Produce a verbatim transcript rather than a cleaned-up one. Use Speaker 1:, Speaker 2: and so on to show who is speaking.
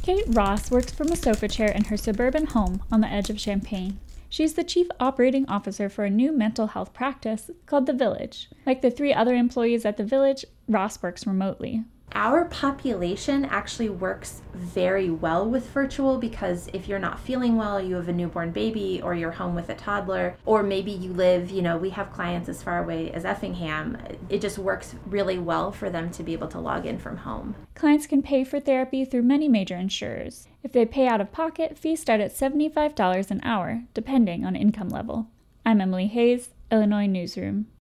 Speaker 1: Kate Ross works from a sofa chair in her suburban home on the edge of Champaign. She's the chief operating officer for a new mental health practice called The Village. Like the three other employees at The Village, Ross works remotely.
Speaker 2: Our population actually works very well with virtual because if you're not feeling well, you have a newborn baby, or you're home with a toddler, or maybe you live, you know, we have clients as far away as Effingham. It just works really well for them to be able to log in from home.
Speaker 1: Clients can pay for therapy through many major insurers. If they pay out of pocket, fees start at seventy-five dollars an hour, depending on income level. I'm Emily Hayes, Illinois Newsroom.